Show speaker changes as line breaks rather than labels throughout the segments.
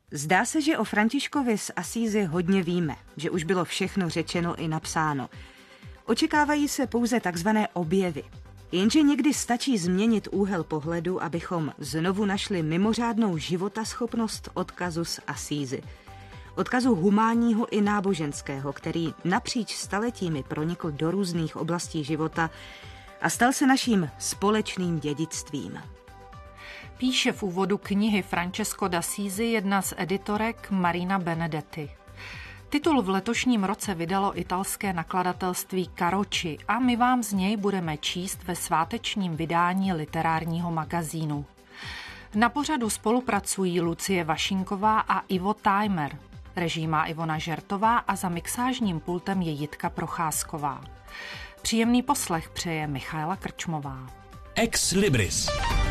Zdá se, že o Františkovi z Asízy hodně víme, že už bylo všechno řečeno i napsáno. Očekávají se pouze takzvané objevy. Jenže někdy stačí změnit úhel pohledu, abychom znovu našli mimořádnou životaschopnost odkazu z Asízy. Odkazu humánního i náboženského, který napříč staletími pronikl do různých oblastí života a stal se naším společným dědictvím.
Píše v úvodu knihy Francesco d'Assisi jedna z editorek Marina Benedetti. Titul v letošním roce vydalo italské nakladatelství Carocci a my vám z něj budeme číst ve svátečním vydání literárního magazínu. Na pořadu spolupracují Lucie Vašinková a Ivo Tajmer. Režii má Ivona Žertová a za mixážním pultem je Jitka Procházková. Příjemný poslech přeje Michaela Krčmová.
Ex Libris.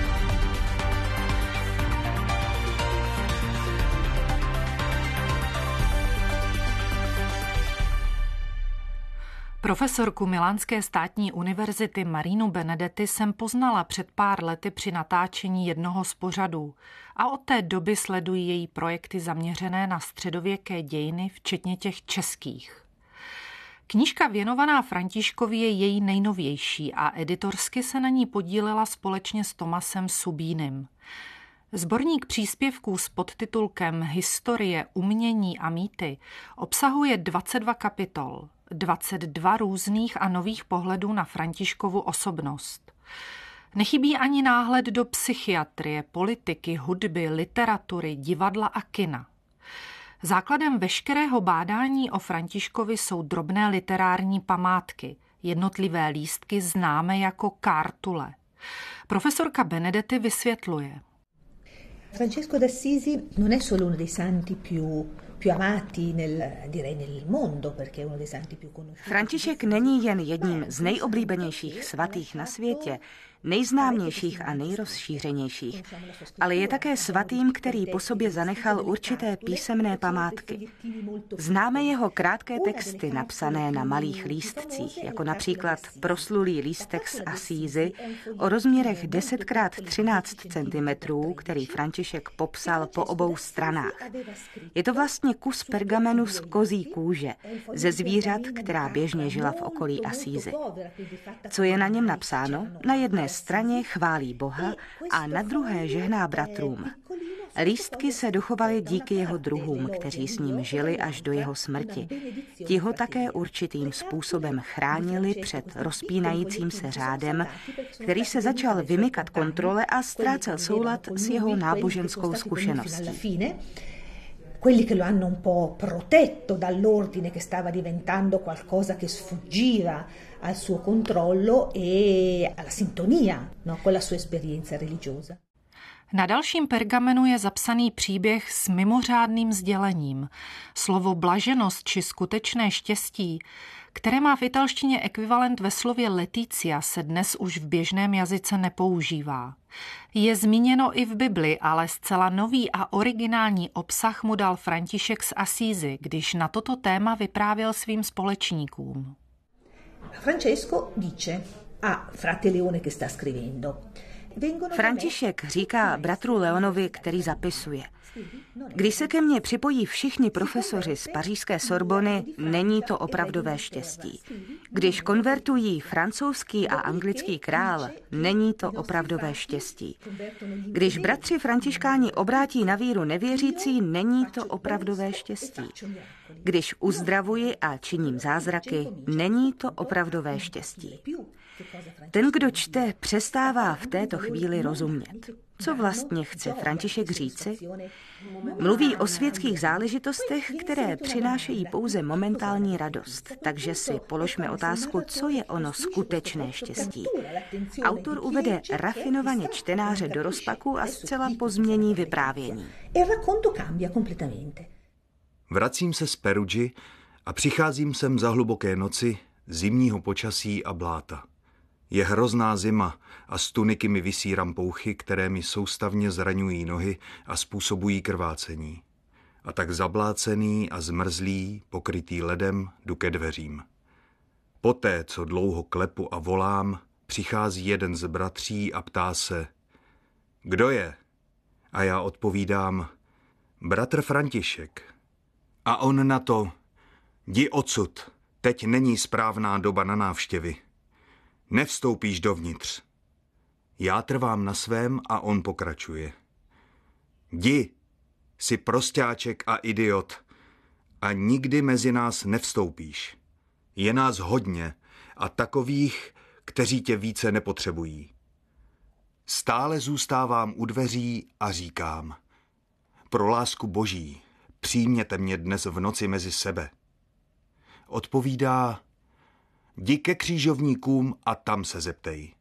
Profesorku Milánské státní univerzity Marinu Benedetti jsem poznala před pár lety při natáčení jednoho z pořadů a od té doby sleduji její projekty zaměřené na středověké dějiny, včetně těch českých. Knížka věnovaná Františkovi je její nejnovější a editorsky se na ní podílela společně s Tomasem Subínem. Sborník příspěvků s podtitulkem Historie, umění a mýty obsahuje 22 kapitol, 22 různých a nových pohledů na Františkovu osobnost. Nechybí ani náhled do psychiatrie, politiky, hudby, literatury, divadla a kina. Základem veškerého bádání o Františkovi jsou drobné literární památky, jednotlivé lístky známé jako kartule. Profesorka Benedetti vysvětluje.
Francesco d'Assisi non è solo uno dei santi più amati nel mondo, perché è uno dei santi più conosciuti.
František není jen jedním z nejoblíbenějších svatých na světě, nejznámějších a nejrozšířenějších, ale je také svatým, který po sobě zanechal určité písemné památky. Známe jeho krátké texty napsané na malých lístcích, jako například proslulý lístek z Asízy o rozměrech 10x13 cm, který František popsal po obou stranách. Je to vlastně kus pergamenu z kozí kůže, ze zvířat, která běžně žila v okolí Asízy. Co je na něm napsáno? Na jedné straně chválí Boha a na druhé žehná bratrům. Lístky se dochovaly díky jeho druhům, kteří s ním žili až do jeho smrti. Ti ho také určitým způsobem chránili před rozpínajícím se řádem, který se začal vymykat kontrole a ztrácel soulad s jeho náboženskou zkušeností.
Quelli che lo hanno un po' protetto dall'ordine che stava diventando qualcosa che sfuggiva al suo controllo e alla sintonia, no, con la sua esperienza religiosa.
Na dalším pergamenu je zapsaný příběh s mimořádným sdělením. Slovo blaženost či skutečné štěstí, které má v italštině ekvivalent ve slově Leticia, se dnes už v běžném jazyce nepoužívá. Je zmíněno i v Bibli, ale zcela nový a originální obsah mu dal František z Asízy, když na toto téma vyprávěl svým společníkům.
Francesco dice a frate Leone che sta scrivendo.
František říká bratru Leonovi, který zapisuje. Když se ke mně připojí všichni profesoři z pařížské Sorbony, není to opravdové štěstí. Když konvertují francouzský a anglický král, není to opravdové štěstí. Když bratři františkáni obrátí na víru nevěřící, není to opravdové štěstí. Když uzdravuji a činím zázraky, není to opravdové štěstí. Ten, kdo čte, přestává v této chvíli rozumět. Co vlastně chce František říci? Mluví o světských záležitostech, které přinášejí pouze momentální radost. Takže si položme otázku, co je ono skutečné štěstí. Autor uvede rafinovaně čtenáře do rozpaku a zcela pozmění vyprávění.
Vracím se z Perugii a přicházím sem za hluboké noci, zimního počasí a bláta. Je hrozná zima a z tuniky mi visí rampouchy, které mi soustavně zraňují nohy a způsobují krvácení. A tak zablácený a zmrzlý, pokrytý ledem, jdu ke dveřím. Poté, co dlouho klepu a volám, přichází jeden z bratří a ptá se, kdo je? A já odpovídám, Bratr František. A on na to: jdi odsud, teď není správná doba na návštěvy. Nevstoupíš dovnitř. Já trvám na svém a on pokračuje: jdi, jsi prosťáček a idiot a nikdy mezi nás nevstoupíš. Je nás hodně a takových, kteří tě více nepotřebují. Stále zůstávám u dveří a říkám: pro lásku Boží, přijměte mě dnes v noci mezi sebe. Odpovídá: jdi ke křižovníkům a tam se zeptej.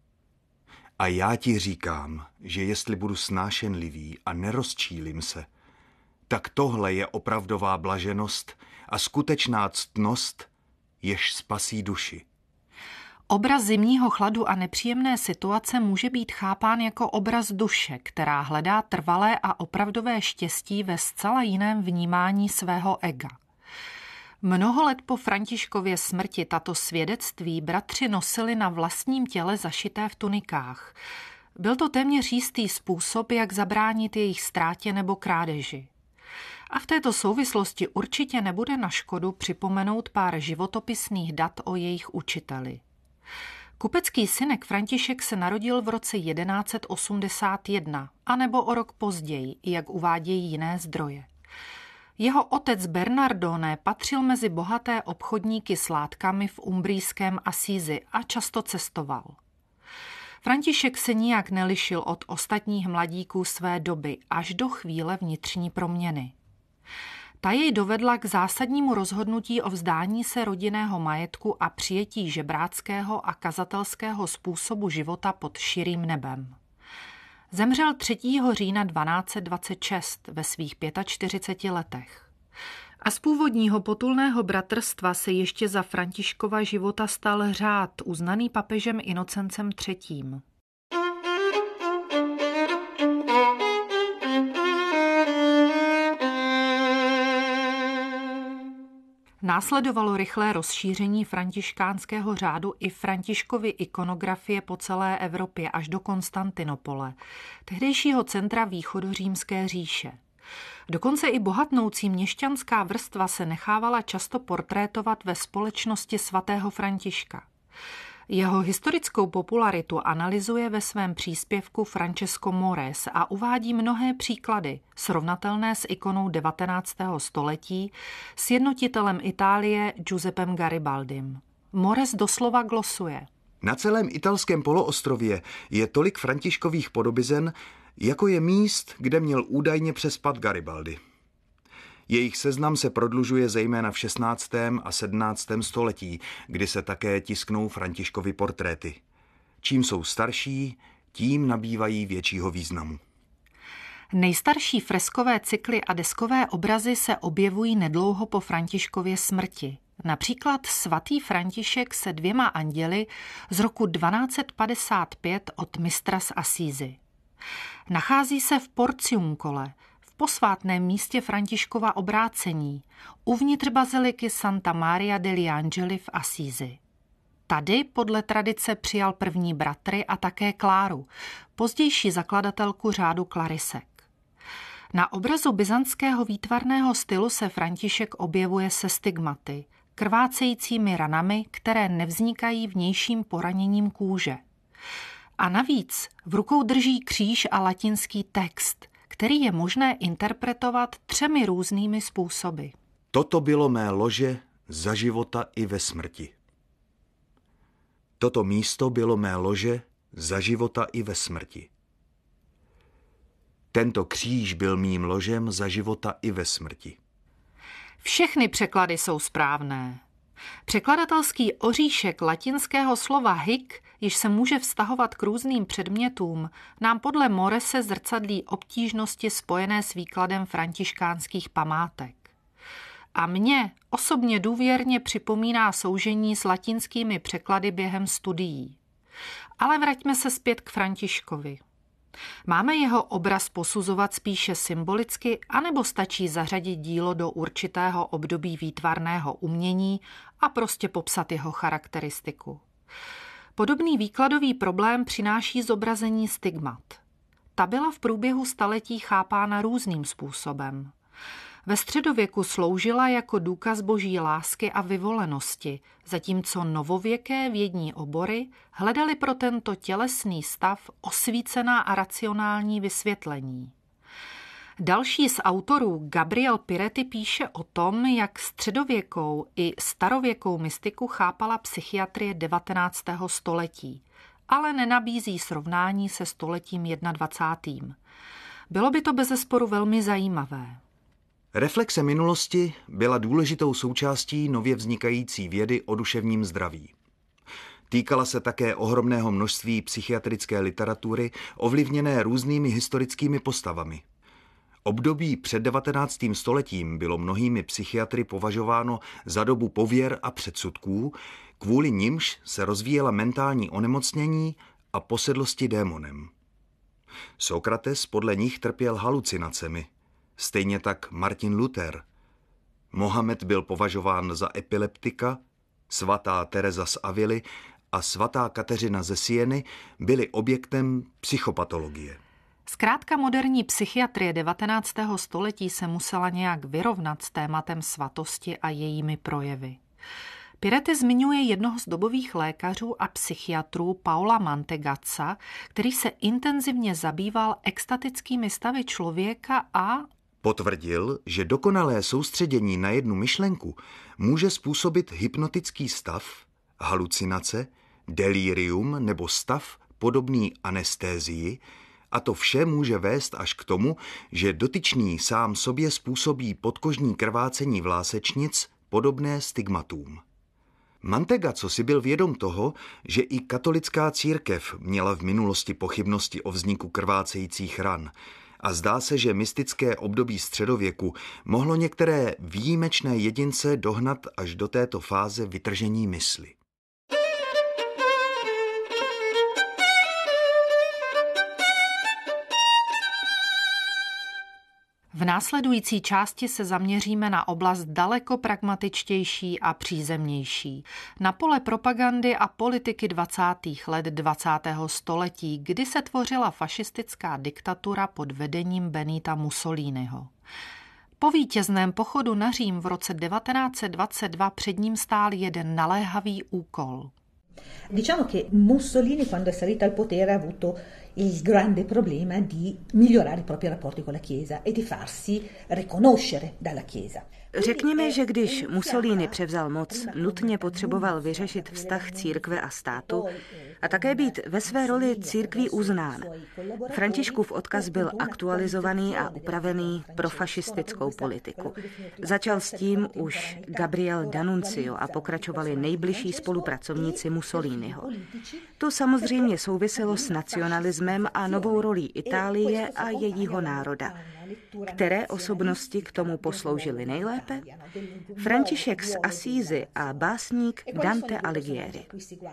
A já ti říkám, že jestli budu snášenlivý a nerozčílim se, tak tohle je opravdová blaženost a skutečná ctnost, jež spasí duši.
Obraz zimního chladu a nepříjemné situace může být chápán jako obraz duše, která hledá trvalé a opravdové štěstí ve zcela jiném vnímání svého ega. Mnoho let po Františkově smrti tato svědectví bratři nosili na vlastním těle zašité v tunikách. Byl to téměř jistý způsob, jak zabránit jejich ztrátě nebo krádeži. A v této souvislosti určitě nebude na škodu připomenout pár životopisných dat o jejich učiteli. Kupecký synek František se narodil v roce 1181, anebo o rok později, jak uvádějí jiné zdroje. Jeho otec Bernardone patřil mezi bohaté obchodníky s látkami v umbrijském Assisi a často cestoval. František se nijak nelišil od ostatních mladíků své doby až do chvíle vnitřní proměny. Ta jej dovedla k zásadnímu rozhodnutí o vzdání se rodinného majetku a přijetí žebráckého a kazatelského způsobu života pod širým nebem. Zemřel 3. října 1226 ve svých 45 letech. A z původního potulného bratrstva se ještě za Františkova života stal řád, uznaný papežem Inocencem III. Následovalo rychlé rozšíření františkánského řádu i Františkovy ikonografie po celé Evropě až do Konstantinopole, tehdejšího centra východořímské říše. Dokonce i bohatnoucí měšťanská vrstva se nechávala často portrétovat ve společnosti svatého Františka. Jeho historickou popularitu analyzuje ve svém příspěvku Francesco Mores a uvádí mnohé příklady, srovnatelné s ikonou 19. století, s jednotitelem Itálie Giuseppem Garibaldym. Mores doslova glosuje:
Na celém italském poloostrově je tolik Františkových podobizen, jako je míst, kde měl údajně přespat Garibaldi. Jejich seznam se prodlužuje zejména v 16. a 17. století, kdy se také tisknou Františkovy portréty. Čím jsou starší, tím nabývají většího významu.
Nejstarší freskové cykly a deskové obrazy se objevují nedlouho po Františkově smrti. Například svatý František se 2 anděli z roku 1255 od mistra z Assisi. Nachází se v Porciuncole, v posvátném místě Františkova obrácení, uvnitř baziliky Santa Maria degli Angeli v Assisi. Tady podle tradice přijal první bratry a také Kláru, pozdější zakladatelku řádu klarisek. Na obrazu byzantského výtvarného stylu se František objevuje se stigmaty, krvácejícími ranami, které nevznikají vnějším poraněním kůže. A navíc v rukou drží kříž a latinský text, který je možné interpretovat 3 různými způsoby.
Toto bylo mé lože za života i ve smrti. Toto místo bylo mé lože za života i ve smrti. Tento kříž byl mým ložem za života i ve smrti.
Všechny překlady jsou správné. Překladatelský oříšek latinského slova hic, již se může vztahovat k různým předmětům, nám podle Morese zrcadlí obtížnosti spojené s výkladem františkánských památek. A mně osobně důvěrně připomíná soužení s latinskými překlady během studií. Ale vraťme se zpět k Františkovi. Máme jeho obraz posuzovat spíše symbolicky, anebo stačí zařadit dílo do určitého období výtvarného umění a prostě popsat jeho charakteristiku? Podobný výkladový problém přináší zobrazení stigmat. ta byla v průběhu staletí chápána různým způsobem. Ve středověku sloužila jako důkaz boží lásky a vyvolenosti, zatímco novověké vědní obory hledali pro tento tělesný stav osvícená a racionální vysvětlení. Další z autorů, Gabriel Piretti, píše o tom, jak středověkou i starověkou mystiku chápala psychiatrie 19. století, ale nenabízí srovnání se stoletím 21. Bylo by to bezesporu velmi zajímavé.
Reflexe minulosti byla důležitou součástí nově vznikající vědy o duševním zdraví. Týkala se také ohromného množství psychiatrické literatury, ovlivněné různými historickými postavami. Období před 19. stoletím bylo mnohými psychiatry považováno za dobu pověr a předsudků, kvůli nimž se rozvíjela mentální onemocnění a posedlosti démonem. Sokrates podle nich trpěl halucinacemi, stejně tak Martin Luther. Mohamed byl považován za epileptika, svatá Teresa z Avily a svatá Kateřina ze Sieny byly objektem psychopatologie.
Zkrátka moderní psychiatrie 19. století se musela nějak vyrovnat s tématem svatosti a jejími projevy. Piretti zmiňuje jednoho z dobových lékařů a psychiatrů Paula Mantegazza, který se intenzivně zabýval extatickými stavy člověka a
potvrdil, že dokonalé soustředění na jednu myšlenku může způsobit hypnotický stav, halucinace, delirium nebo stav podobný anestézii, a to vše může vést až k tomu, že dotyčný sám sobě způsobí podkožní krvácení vlásečnic podobné stigmatům. Mantegazzo si byl vědom toho, že i katolická církev měla v minulosti pochybnosti o vzniku krvácejících ran a zdá se, že mystické období středověku mohlo některé výjimečné jedince dohnat až do této fáze vytržení mysli.
V následující části se zaměříme na oblast daleko pragmatičtější a přízemnější, na pole propagandy a politiky 20. let 20. století, kdy se tvořila fašistická diktatura pod vedením Benita Mussoliniho. Po vítězném pochodu na Řím v roce 1922 před ním stál jeden naléhavý úkol.
Diciamo che Mussolini, quando è salito al potere, ha avuto il grande problema di migliorare i propri rapporti con la Chiesa e di farsi riconoscere dalla Chiesa.
Řekněme, že když Mussolini převzal moc, nutně potřeboval vyřešit vztah církve a státu a také být ve své roli církví uznán. Františkův odkaz byl aktualizovaný a upravený pro fašistickou politiku. Začal s tím už Gabriel D'Annunzio a pokračovali nejbližší spolupracovníci Mussoliniho. To samozřejmě souviselo s nacionalismem a novou rolí Itálie a jejího národa. Které osobnosti k tomu posloužily nejlépe? František z Assisi a básník Dante Alighieri.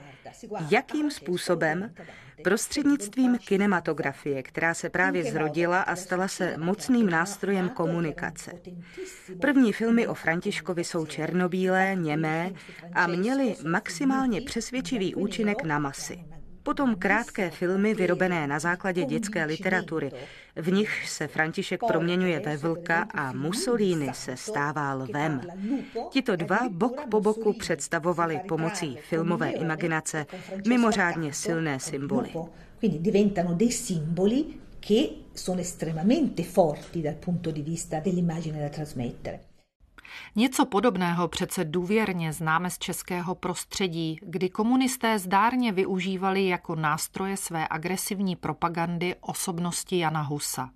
Jakým způsobem? Prostřednictvím kinematografie, která se právě zrodila a stala se mocným nástrojem komunikace. První filmy o Františkovi jsou černobílé, němé a měly maximálně přesvědčivý účinek na masy. Potom krátké filmy vyrobené na základě dětské literatury, v nich se František proměňuje ve vlka a Mussolini se stává lvem. Tito dva bok po boku představovali pomocí filmové imaginace mimořádně silné symboly.
Quindi diventano dei simboli che sono estremamente forti dal punto di vista dell'immagine da trasmettere.
Něco podobného přece důvěrně známe z českého prostředí, kdy komunisté zdárně využívali jako nástroje své agresivní propagandy osobnosti Jana Husa.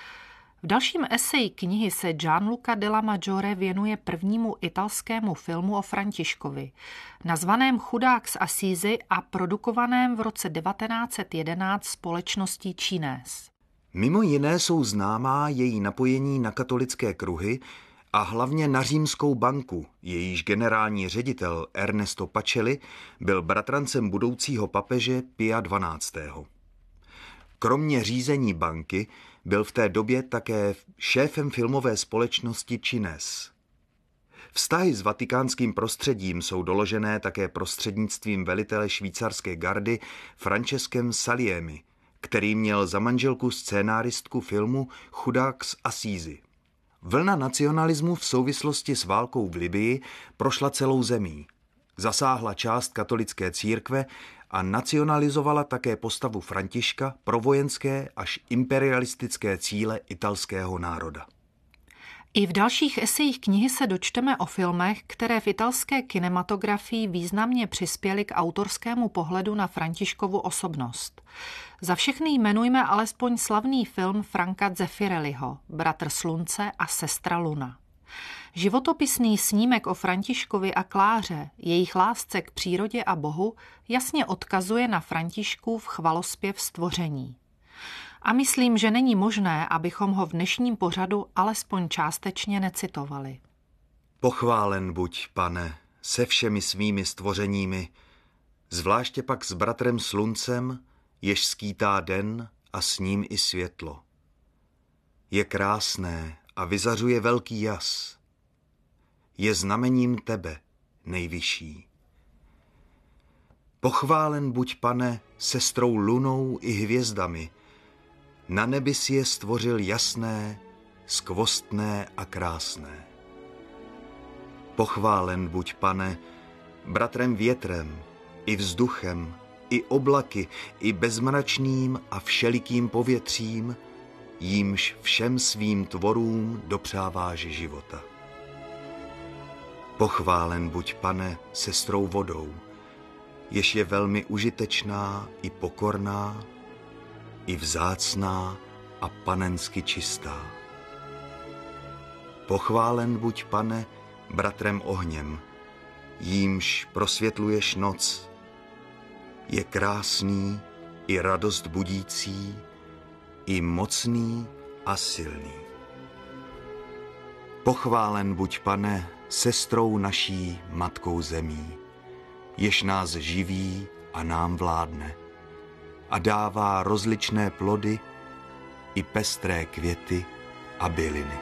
V dalším eseji knihy se Gianluca Della Maggiore věnuje prvnímu italskému filmu o Františkovi, nazvaném Chudák z Assisi a produkovaném v roce 1911 společností Cines.
Mimo jiné jsou známá její napojení na katolické kruhy a hlavně na Římskou banku, jejíž generální ředitel Ernesto Pacelli byl bratrancem budoucího papeže Pia XII. Kromě řízení banky byl v té době také šéfem filmové společnosti Cines. Vztahy s vatikánským prostředím jsou doložené také prostřednictvím velitele švýcarské gardy Francescem Saliemi, který měl za manželku scénáristku filmu Chudák z Assisi. Vlna nacionalismu v souvislosti s válkou v Libyi prošla celou zemí. Zasáhla část katolické církve a nacionalizovala také postavu Františka pro vojenské až imperialistické cíle italského národa.
I v dalších esejích knihy se dočteme o filmech, které v italské kinematografii významně přispěly k autorskému pohledu na Františkovu osobnost. Za všechny jmenujme alespoň slavný film Franca Zeffirelliho Bratr slunce a sestra luna. Životopisný snímek o Františkovi a Kláře, jejich lásce k přírodě a Bohu, jasně odkazuje na Františkův chvalospěv stvoření. A myslím, že není možné, abychom ho v dnešním pořadu alespoň částečně necitovali.
Pochválen buď, Pane, se všemi svými stvořeními, zvláště pak s bratrem sluncem, jež skýtá den a s ním i světlo. Je krásné a vyzařuje velký jas. Je znamením tebe, nejvyšší. Pochválen buď, Pane, sestrou lunou i hvězdami, na nebi si je stvořil jasné, skvostné a krásné. Pochválen buď, Pane, bratrem větrem, i vzduchem, i oblaky, i bezmračným a všelikým povětřím, jímž všem svým tvorům dopřáváš života. Pochválen buď, Pane, sestrou vodou, jež je velmi užitečná i pokorná, i vzácná a panensky čistá. Pochválen buď, Pane, bratrem ohněm, jímž prosvětluješ noc. Je krásný i radost budící, i mocný a silný. Pochválen buď, Pane, sestrou naší matkou zemí, jež nás živí a nám vládne a dává rozličné plody i pestré květy a byliny.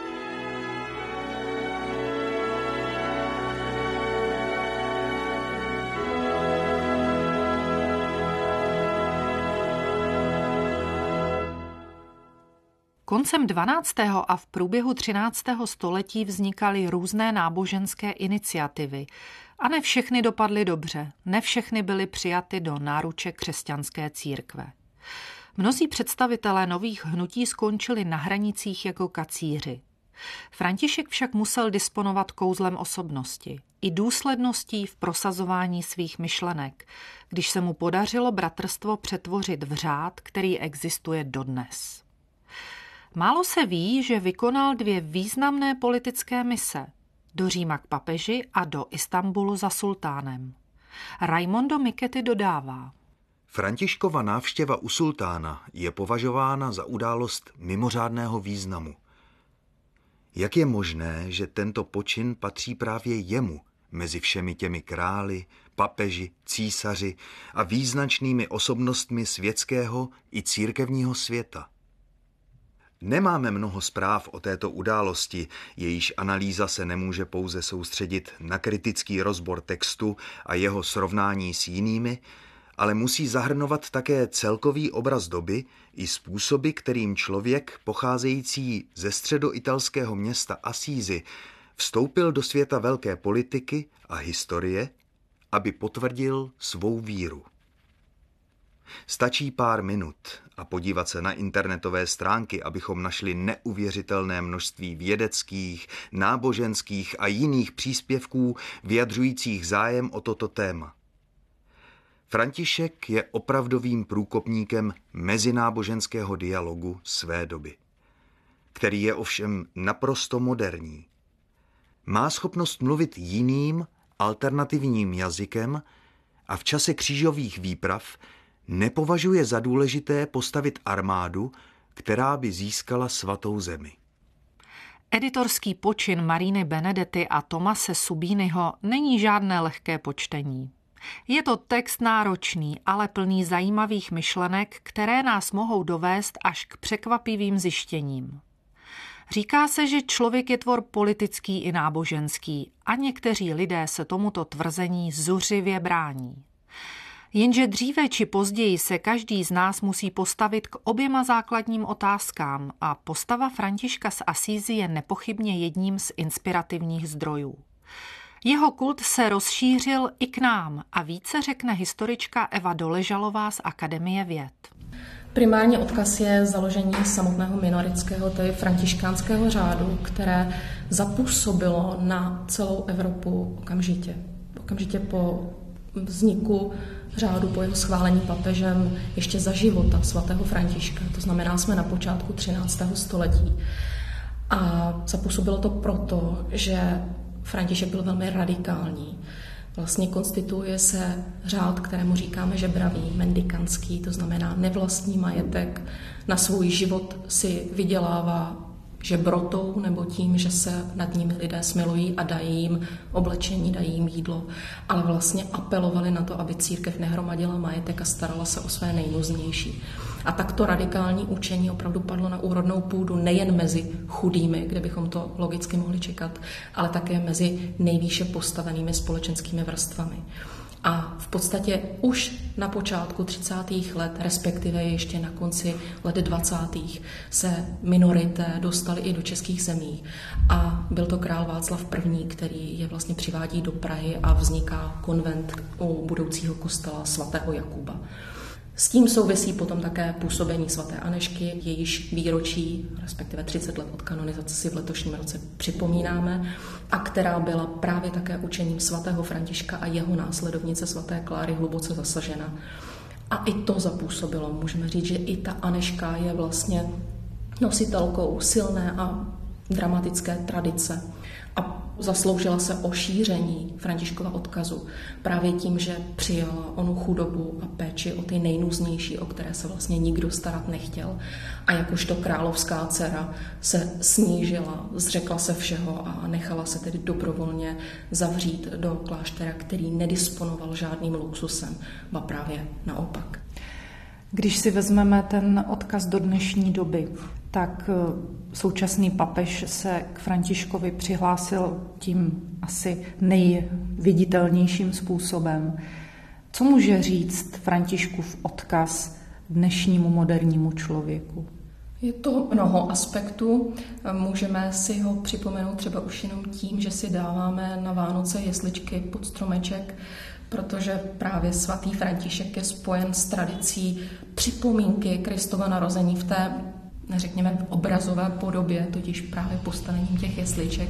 Koncem 12. a v průběhu 13. století vznikaly různé náboženské iniciativy a ne všechny dopadly dobře, ne všechny byly přijaty do náruče křesťanské církve. Mnozí představitelé nových hnutí skončili na hranicích jako kacíři. František však musel disponovat kouzlem osobnosti i důsledností v prosazování svých myšlenek, když se mu podařilo bratrstvo přetvořit v řád, který existuje dodnes. Málo se ví, že vykonal 2 významné politické mise, do Říma k papeži a do Istanbulu za sultánem. Raimondo Michetti dodává:
Františkova návštěva u sultána je považována za událost mimořádného významu. Jak je možné, že tento počin patří právě jemu mezi všemi těmi králi, papeži, císaři a význačnými osobnostmi světského i církevního světa? Nemáme mnoho zpráv o této události, jejíž analýza se nemůže pouze soustředit na kritický rozbor textu a jeho srovnání s jinými, ale musí zahrnovat také celkový obraz doby i způsoby, kterým člověk pocházející ze středoitalského města Assisi vstoupil do světa velké politiky a historie, aby potvrdil svou víru. Stačí pár minut a podívat se na internetové stránky, abychom našli neuvěřitelné množství vědeckých, náboženských a jiných příspěvků vyjadřujících zájem o toto téma. František je opravdovým průkopníkem mezináboženského dialogu své doby, který je ovšem naprosto moderní. Má schopnost mluvit jiným, alternativním jazykem a v čase křížových výprav nepovažuje za důležité postavit armádu, která by získala svatou zemi.
Editorský počin Mariny Benedetti a Tomase Subiniho není žádné lehké počtení. Je to text náročný, ale plný zajímavých myšlenek, které nás mohou dovést až k překvapivým zjištěním. Říká se, že člověk je tvor politický i náboženský a někteří lidé se tomuto tvrzení zuřivě brání. Jenže dříve či později se každý z nás musí postavit k oběma základním otázkám a postava Františka z Asízy je nepochybně jedním z inspirativních zdrojů. Jeho kult se rozšířil i k nám a více řekne historička Eva Doležalová z Akademie věd.
Primární odkaz je založení samotného minoritského, tedy františkánského řádu, které zapůsobilo na celou Evropu okamžitě. Okamžitě po vzniku řádu, po jeho schválení papežem ještě za života svatého Františka. To znamená, jsme na počátku 13. století. A zapůsobilo to proto, že František byl velmi radikální. Vlastně konstituuje se řád, kterému říkáme žebravý, mendikantský, to znamená nevlastní majetek, na svůj život si vydělává žebrotou nebo tím, že se nad nimi lidé smilují a dají jim oblečení, dají jim jídlo, ale vlastně apelovali na to, aby církev nehromadila majetek a starala se o své nejnuznější. A takto radikální učení opravdu padlo na úrodnou půdu nejen mezi chudými, kde bychom to logicky mohli čekat, ale také mezi nejvýše postavenými společenskými vrstvami. A v podstatě už na počátku 30. let, respektive ještě na konci let 20. se minorité dostaly i do českých zemí. A byl to král Václav I., který je vlastně přivádí do Prahy a vzniká konvent u budoucího kostela svatého Jakuba. S tím souvisí potom také působení svaté Anežky, jejíž výročí, respektive 30 let od kanonizace si v letošním roce připomínáme, a která byla právě také učením svatého Františka a jeho následovnice svaté Kláry hluboce zasažena. A i to zapůsobilo. Můžeme říct, že i ta Anežka je vlastně nositelkou silné a dramatické tradice a zasloužila se o šíření Františkova odkazu právě tím, že přijala onu chudobu a péči o ty nejnuznější, o které se vlastně nikdo starat nechtěl. A jakožto královská dcera se snížila, zřekla se všeho a nechala se tedy dobrovolně zavřít do kláštera, který nedisponoval žádným luxusem, ba právě naopak.
Když si vezmeme ten odkaz do dnešní doby, tak současný papež se k Františkovi přihlásil tím asi nejviditelnějším způsobem. Co může říct Františkův odkaz dnešnímu modernímu člověku?
Je to mnoho aspektů. Můžeme si ho připomenout třeba už jenom tím, že si dáváme na Vánoce jesličky pod stromeček, protože právě svatý František je spojen s tradicí připomínky Kristova narození v té, řekněme, obrazové podobě, totiž právě postavením těch jesliček.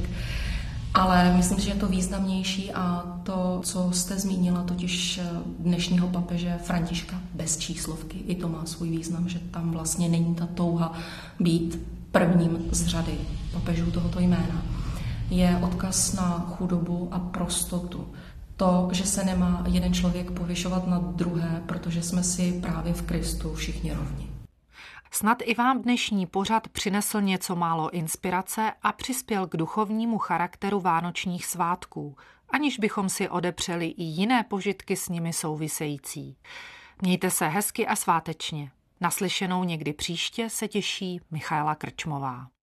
Ale myslím si, že je to významnější a to, co jste zmínila, totiž dnešního papeže Františka bez číslovky, i to má svůj význam, že tam vlastně není ta touha být prvním z řady papežů tohoto jména. Je odkaz na chudobu a prostotu. To, že se nemá jeden člověk povyšovat nad druhé, protože jsme si právě v Kristu všichni rovni.
Snad i vám dnešní pořad přinesl něco málo inspirace a přispěl k duchovnímu charakteru vánočních svátků, aniž bychom si odepřeli i jiné požitky s nimi související. Mějte se hezky a svátečně. Naslyšenou někdy příště se těší Michaela Krčmová.